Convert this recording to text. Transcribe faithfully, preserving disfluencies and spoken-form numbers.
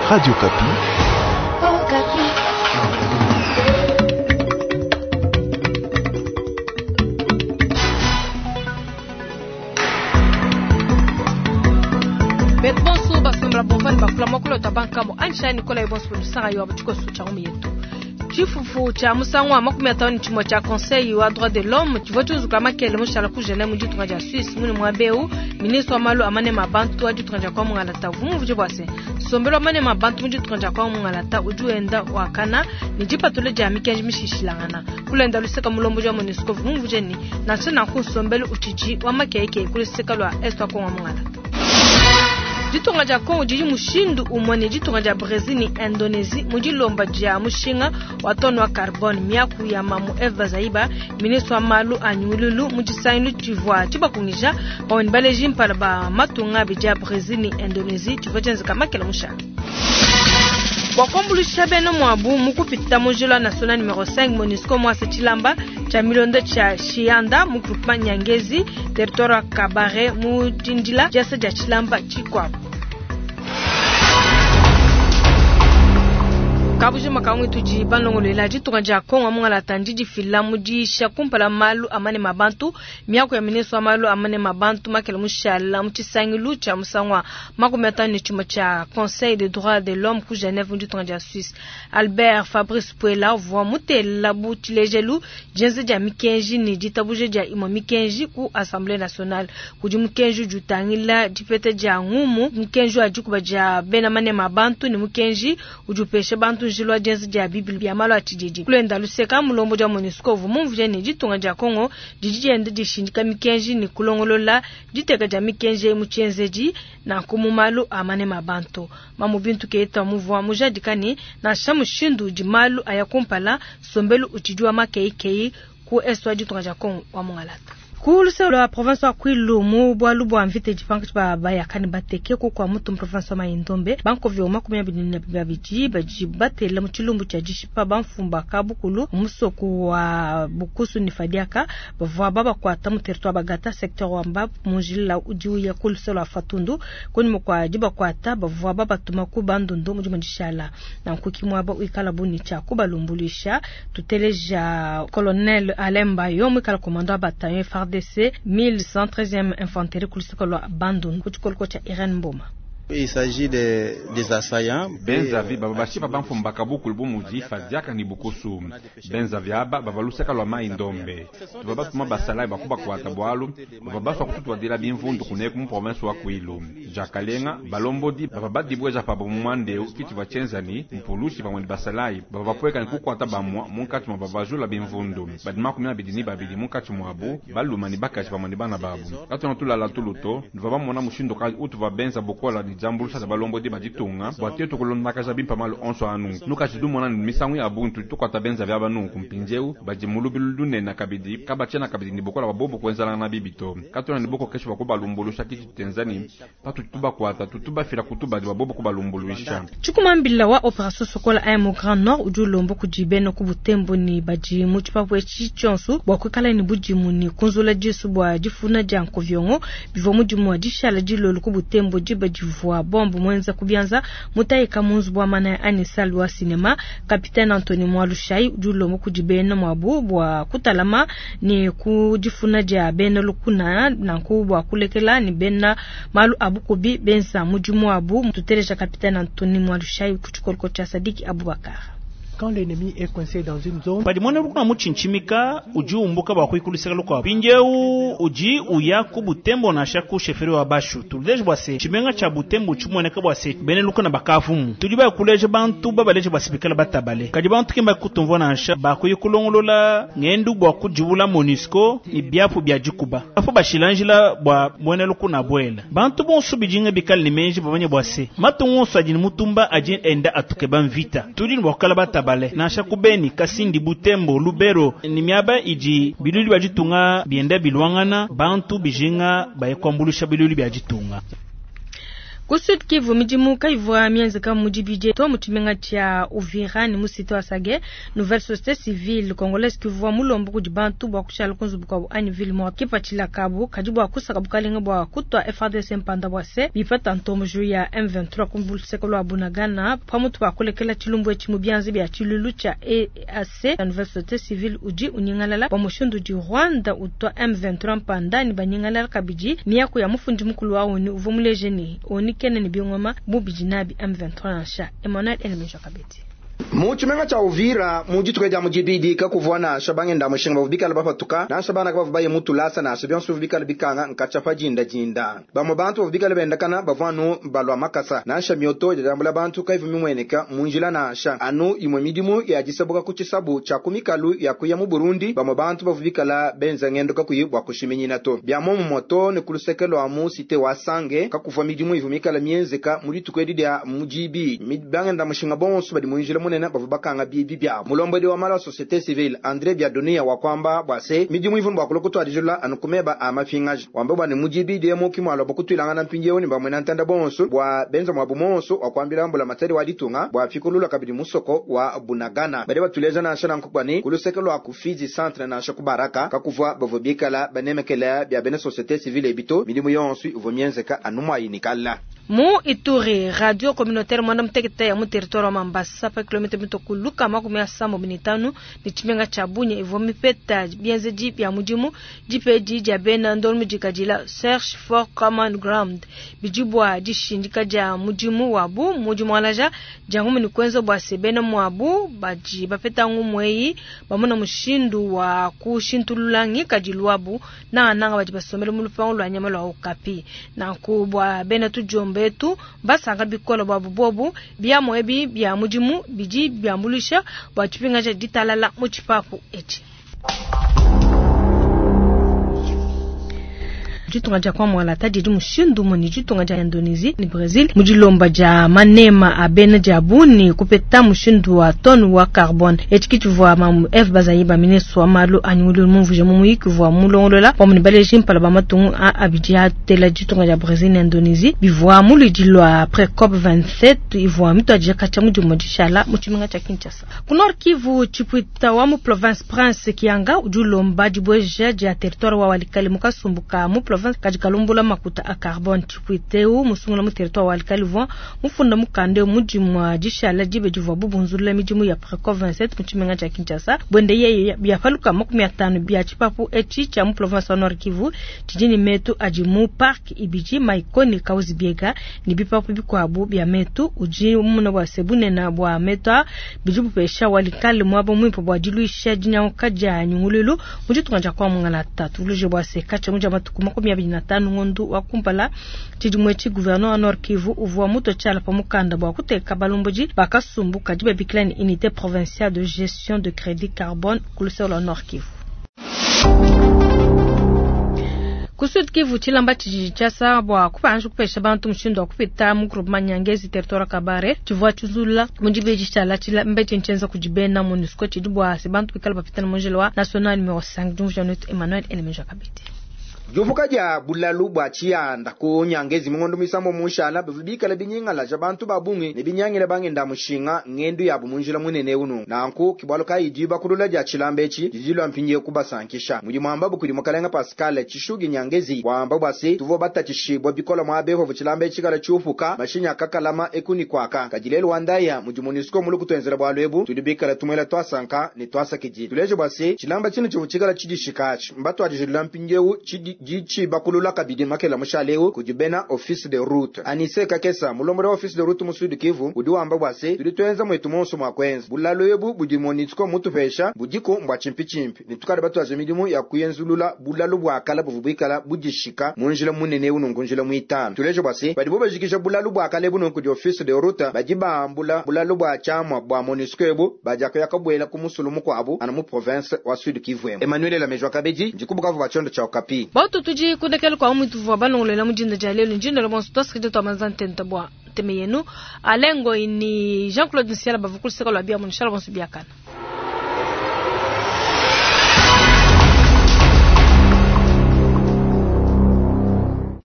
Radio Kapi. Oh, Kapi. Betbonso basambra bonfani bakula makolo tabanka mo ansha Nicola ibonso lusanga yo abachiko sucha mu yetu. Chifufu cha musangwa makumi atano chimo cha conseil wa droit de l'homme chivocho kama kele mushala ku Genève mujitu ngaja Suisse muni mwabeu ministre wa malu amane mabantu ajitu ngaja kwa mungala ta vumu vujebwase sombelo amane mabantu mujitu ngaja kwa mungala ta ujuenda wakana nijipa tole jami kenji mishishilangana kulenda luseka mulombo ja monisco vumu vujeni na tsena ku sombelo uchiji wa makeke kuliseka lwa estwa kwa mungala. Jitunga ja Kongo jiji mushindu umone jitunga ja Brazil ni Indonesia mujilomba ja mushinga watono wa carbone miaku ya mamu Eva Zaiba ministre wa malu anyululu mujisainu chivwa chiba kunija bawoni baleji mpala ba matunga bija Brazil ni Indonesia chivojenza kama kila musha. Wakombulisha beno mwabu mukupita mujula national numero cinq Monisco mwase chilamba cha milonde cha Shianda mukupma Nyangezi territoire Kabare mujindila jasa ja chilamba chikwa Kabuji makaungi tuji banongolo ilaji tukanjia Kongo mungala tanjiji filamu ji shakumpala malu amane mabantu miyako ya mineso malu amane mabantu makele mushala mchisangilu cha musangwa mako metani chimo cha Conseil des droits de l'homme ku Genève ndu tukanjia Suisse. Albert Fabrice Puela voa mutela buti lejelu jenze ja mikenji ni jitabuje ja imo mikenji ku Assemblée nationale kuji mkenju jutangila jipete ja ngumu mkenju ajikuba ja bena mane mabantu ni mkenji ujupeshe bantu jilwa jenzi ja Biblia ya malo atijiji kulenda luseka mulombo ja Monisco vumu vjeni jitunga ja Kongo jijiji ende jishindika mikenji ni kulongolola jiteka ja mikenji muchenzeji na kumumalu amane mabantu mamu bintu keita muvwa mujadikani na shamu shindu jimalu ayakumpala sombelu uchijua makeikei ku estwa jitunga ja Kongo wa mungalata. Kuluse la province wa Kwilu mu bwalu bwa mvite jipanka ba bayakani bateke ko kwa mutu province wa Maindombe banko vyo makumi abiri na biji bajibatela mu chilumbu cha jishipa banfumba kabukulu musoko wa bukusu nifadiaka bavwa baba kwa tamu territoire bagata secteur wa mbab mujila ujiu ya kuluse la fatundu kuni mukwa jiba kwa ta bavwa baba tumaku bandundu mujumandishala na kukimwa ba uikala buni cha kubalumbulisha tuteleja colonel Alemba yo mwikala komando bataillon D C mille cent treizième infanterie kulisokolo bandun kuchikolo cha Irene Mboma. Il s'agit de, des assaillants. Benzavi babashi babamfumba kabuku lbumuji fadiaka ni bukusu. Benzavi aba babaluseka lwa Maindombe. Tubabatu mabasalai bakuba kwa tabwalu. Bababasu wakututu wadila binvundu kuneku mu province wa Kwilu. Jakalenga balombodi bababadi bweja pabumwande kiti wachenzani mpulushi bamwandi basalai. Babapweka ni kuku atabamwa munkati mababajula binvundu. Badima kumina bidini babidi munkati mwabu baluma ni bakashi bamwandi bana babu. Kato natula la tuluto nvabamona mushindo kazi utu vabenza bokola jambulu sa balombo de bajitunga boate to kolonda kaza bimpa mal onso anu nuka chidu mona misangu ya buntu to kwata benza vya banu kumpinjeu bajimulubulune na kabidi kabachena kabidi ni bokola babobo kwenzala na bibito katona ni boko kesho bakoba lumbulu shaki Tanzania patu tuba kwata tutuba fira kutuba di babobo kubalumbuluisha chukumambila wa operation sokola aimo Grand Nord ujulombo kujibeno kubutembo ni baji muchipa bwe chichonsu bwakukala ni bujimu ni kunzula jisu bwa jifuna janko vyongo bivo mujimu wa jishala jilolo kubutembo jibajivu wa bombu mwenza kubianza mutaika munzu bwa mana anisal wa sinema Kapitani Anthony Mwalushai julo mukujibena mwabu bwa kutalama ni kujifuna ja bena lukuna na kubwa kulekela ni bena malu abukubi bensa mujumu abu mtutereja Kapitani Anthony Mwalushai kuchukolko cha Sadiki Abubakar. Quand l'ennemi est coincé dans une zone, badimone rukuna muchinchimika uji umbuka bakwikuliseka lokwa pinjeu uji uya ku Butembo na shaku sheferi wa bashu tuleje bwase chimenga cha Butembo chumwoneka bwase bene lukuna bakavumu tujiba kuleje bantu babaleje basibikala batabale kadi bantu kimba kutumvo na sha bakuyikulongolola ngendu bwa kujibula Monisco ni byafu bya jikuba afo bashilanjila bwa mwene lukuna bwela bantu bonsu bijinga bikali limeje babanye bwase matungo sajini mutumba ajin enda atuke banvita tudin bwakala batabale bale na shakubeni Kasindi Butembo Lubero ni miaba iji biluli bajitunga bienda bilwangana bantu bijinga bayekwambulusha biluli bajitunga. Kusud Kivu mijimu kaivwa mianze kama mujibije to mutumenga cha Uvira ni musito asage nouvelle société civile congolaise kivwa mulombo kujibantu bwa kushala kunzu bwa ani ville mo kipa chila kabu kajibu akusa kabukalenga bwa kutwa F A R D C mpanda bwa se bipata ntomo juu ya M vingt-trois kumbul sekolo abunagana pamutu bakulekela chilumbu echimu byanze bya chilulu cha E A C nouvelle société civile uji uningalala ba mushundu di Rwanda utwa M vingt-trois mpanda ni banyangalala kabiji ni yako ya mufundi mukulu wao ni uvumulejeni oni kene ni biongoma mubijinabi M vingt-trois nasha Emmanuel Elmejo kabeti Muchimenga cha Uvira muji tukeja mujibidi ka kuvwana shabange ndamushinga bubikala bafatuka na shabana ka babaye mutulasa na shabion subikala bikanga nkachafa jinda jinda bamo bantu bubikala bendakana bavwanu balwa makasa na shamyoto jambula bantu kaivu mimweneka munjila na sha anu imwe midimu ya jisabuka kuchisabu cha kumikalu ya kuya mu Burundi bamo bantu bavubikala benza ngendo ka kuyibwa kushimenyina to byamo mu moto ne kulusekelo amu site wasange ka kuva midimu ivumikala mienzeka muri tukwedidia mujibi midbange ndamushinga bonso badi munjila munena bavubakanga bibi bya mulombo de wa mala société civile André Biadonia wa kwamba bwase midimu ivun bwa kulokotwa dijula anukumeba amafingaje wambe bwa ne mujibi de mo kimwalo bokutwilanga na mpinjewo ni bamwe nantanda bonso bwa benza mwa bumonso akwambira mbula materi wa ditunga bwa fikulula kabidi musoko wa bunagana bade batuleza na shana nkubani kulusekelo akufizi centre na shakubaraka kakuvwa bavubikala banemekela bya bene société civile ebito midimu yonsu uvomienzeka anumwa inikala mu Ituri radio communautaire mwana mtekete ya mu territoire Mambasa pa kilomita mito kuluka makumi ya samo binitanu ni chimenga chabunye ivo mipeta bienze jipi ya mujimu jipe jiji ya bena ndolmu jikajila search for common ground bijibwa jishindika ja mujimu wabu mujimu walaja jangumu ni kwenzo bwa sebena mwabu baji bapeta ngumweyi bamuna mushindu wa kushintululangi kajiluwabu na ananga baji basomelo mulupangu lwa nyama lwa ukapi na kubwa bena tujombe betu basanga bikolo babu bobu bya moebi bya mujimu biji bya mulisha bachipinga cha ditalala muchipapu eti Jitunga ja kwa mwala tadi du mushindu moni jitunga ja Indonesia ni Brazil mujilomba ja manema abena jabuni kupeta mushindu wa tonu wa carbone etikitu vwa mamu F bazayiba mineso amalu anyulu mumvuje mumuyiki vwa mulongolola pomni baleji mpala bamatungu a abidja tela jitunga ja Brazil na Indonesia bivwa muli jilwa après COP vingt-sept ivwa mito ajia kacha muju mojishala muchiminga cha Kinshasa kunor Kivu chipuita wa mu province Prince Kianga ujulomba jibweja ja territoire wa walikali mukasumbuka mu kajikalumbula makuta a carbone chipuiteu musungula mu territoire walikalivo mufunda mukande mujimwa jishala jibe jivwa bubunzula mijimu ya après COP vingt-sept muchimenga cha Kinshasa bwende ye byafaluka makumi atano bya chipapu echi cha mu province wa Nord Kivu tijini metu ajimu park ibiji maikoni kauzi biega ni bipapu bikwabu bya metu uji muna wa sebune na bwa meta bijibu pesha walikali mwabo mwipo bwa diluisha jinya kaja nyungululu mujitunga kwa mungala tatu luje bwa sekacha muja matukuma na tanu ngondu wa kumpala chijumwechi gouverneur wa Nord Kivu uvwa muto chala pa mukanda bwa kuteka balumboji bakasumbuka jibe biklani unité provinciale de gestion de crédit carbone kuluselo wa Nord Kivu Kusud Kivu chilamba chijichasa bwa kupanju kupesha bantu mshindo kupita mu groupement Nyangezi territoire Kabare chivwa chuzula mujibe jichala chila mbeche nchenza kujibena MONUSCO chidubwa sibantu bikala bapitana monjelwa national numéro cinq Jean-Jean Emmanuel Elmejo kabiti Jofuka ja bulalu bwa chianda ko Nyangezi mungondo misambo mushala bivibika lebinyinga la jabantu babungi ne binyangile bangi ndamushinga ngendu ya bumunjila munene unu nanku kibalo kai diba kulula ja chilambechi jijilo mpinye kubasankisha muji mwamba bukuri mukalenga Pascal chishugi Nyangezi wamba bwase tuvo bata chishibwa bikola mwabeho vuchilambechi kala chufuka mashinya kakalama ekuni kwaka kajilelo wandaya muji MONUSCO mulu kutwenzera bwalwebu tudibika la tumwela twasanka ne twasakiji tuleje bwase chilamba chino chufuchikala chidishikachi mbatu ajijilo mpinye chidi jichi bakulula kabidi makela mushaleo kujibena office de route anise kakesa mulomore office de route musudu Kivu udiwamba bwase tulitwenza mwetu monso mwakwenza bulalo yebu budi MONUSCO mutu pesha budiko mbwa chimpi chimpi nitukare batu azemidimu ya kuyenzulula bulalo bwa kala buvubikala budishika munjila munene uno ngunjila muitano tuleje bwase badibo bajikisha bulalo bwa kala buno kudi office de route bajiba ambula bulalo bwa chamwa bwa MONUSCO yebu bajaka yakabwela kumusulumu kwabo ana mu province wa Sud Kivu Emmanuel la mejwa kabeji jikubukavu bachondo cha okapi Bautu tuji kundekele kwa umitu vwa banongolela mujinda jalelo njinda la monsu toskide to manzante ntabwa teme yenu alengo ini Jean-Claude Nsiala bavukulu seka lwa bia munishala bonsu bia kana